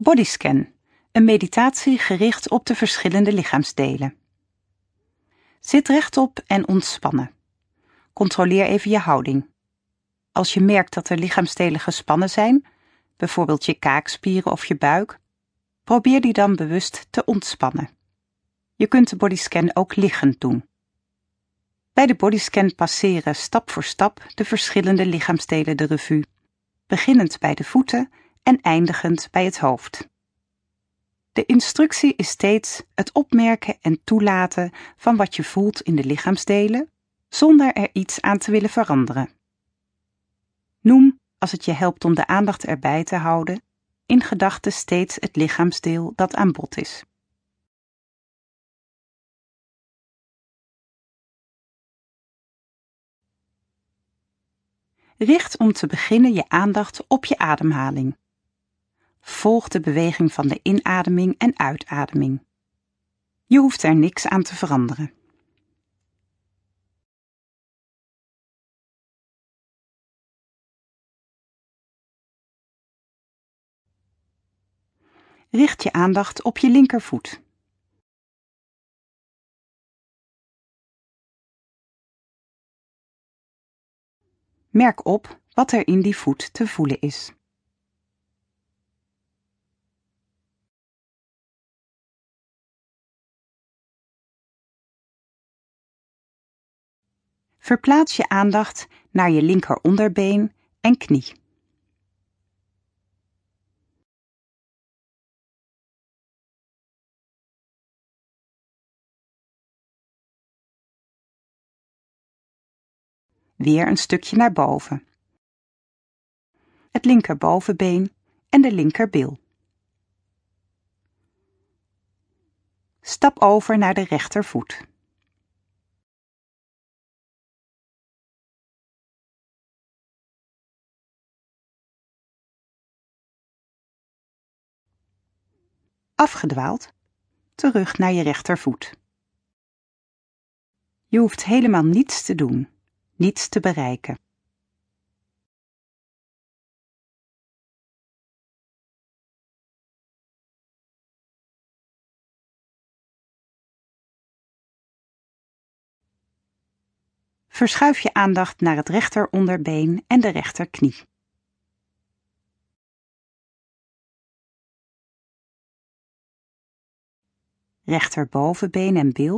Bodyscan, een meditatie gericht op de verschillende lichaamsdelen. Zit rechtop en ontspannen. Controleer even je houding. Als je merkt dat er lichaamsdelen gespannen zijn, bijvoorbeeld je kaakspieren of je buik, probeer die dan bewust te ontspannen. Je kunt de bodyscan ook liggend doen. Bij de bodyscan passeren stap voor stap de verschillende lichaamsdelen de revue, beginnend bij de voeten en eindigend bij het hoofd. De instructie is steeds het opmerken en toelaten van wat je voelt in de lichaamsdelen, zonder er iets aan te willen veranderen. Noem, als het je helpt om de aandacht erbij te houden, in gedachten steeds het lichaamsdeel dat aan bod is. Richt om te beginnen je aandacht op je ademhaling. Volg de beweging van de inademing en uitademing. Je hoeft er niks aan te veranderen. Richt je aandacht op je linkervoet. Merk op wat er in die voet te voelen is. Verplaats je aandacht naar je linkeronderbeen en knie. Weer een stukje naar boven. Het linkerbovenbeen en de linkerbil. Stap over naar de rechtervoet. Afgedwaald, terug naar je rechtervoet. Je hoeft helemaal niets te doen, niets te bereiken. Verschuif je aandacht naar het rechteronderbeen en de rechterknie. Rechterbovenbeen en bil.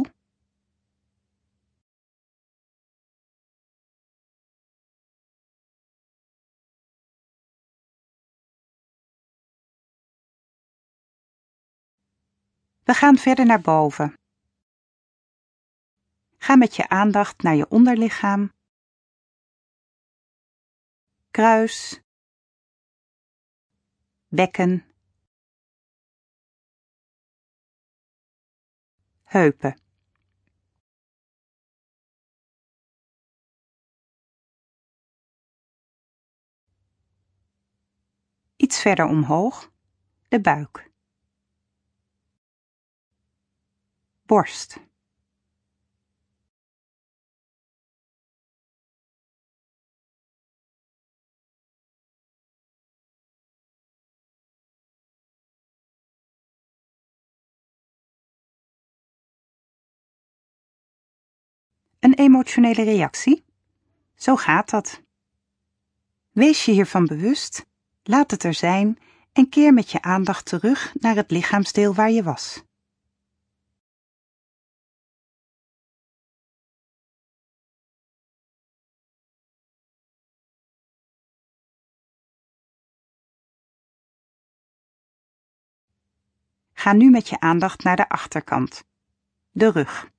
We gaan verder naar boven. Ga met je aandacht naar je onderlichaam, kruis, bekken, heupen. Iets verder omhoog, de buik. Borst. Een emotionele reactie? Zo gaat dat. Wees je hiervan bewust, laat het er zijn en keer met je aandacht terug naar het lichaamsdeel waar je was. Ga nu met je aandacht naar de achterkant, de rug.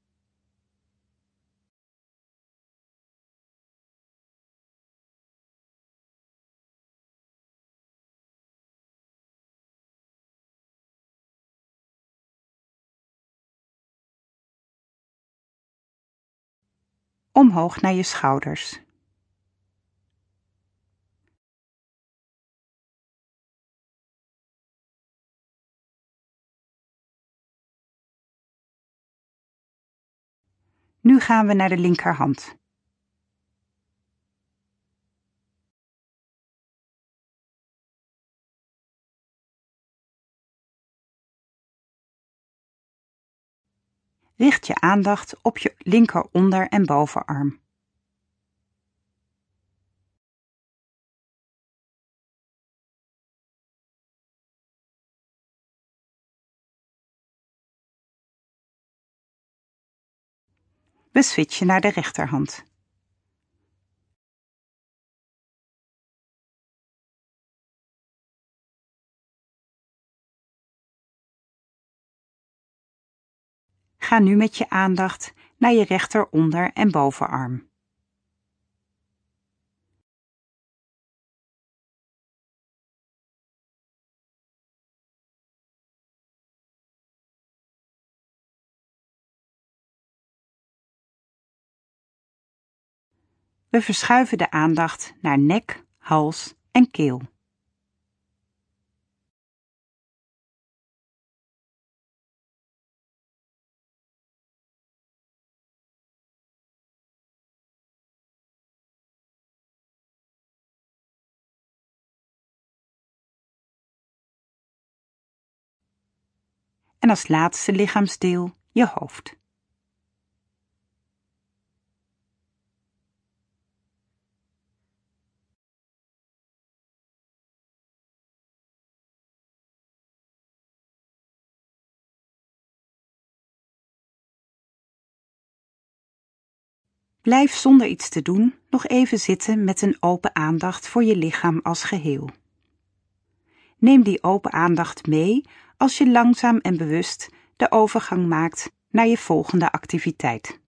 Omhoog naar je schouders. Nu gaan we naar de linkerhand. Richt je aandacht op je linker onder- en bovenarm. We switchen naar de rechterhand. Ga nu met je aandacht naar je rechter onder- en bovenarm. We verschuiven de aandacht naar nek, hals en keel. En als laatste lichaamsdeel je hoofd. Blijf zonder iets te doen nog even zitten met een open aandacht voor je lichaam als geheel. Neem die open aandacht mee als je langzaam en bewust de overgang maakt naar je volgende activiteit.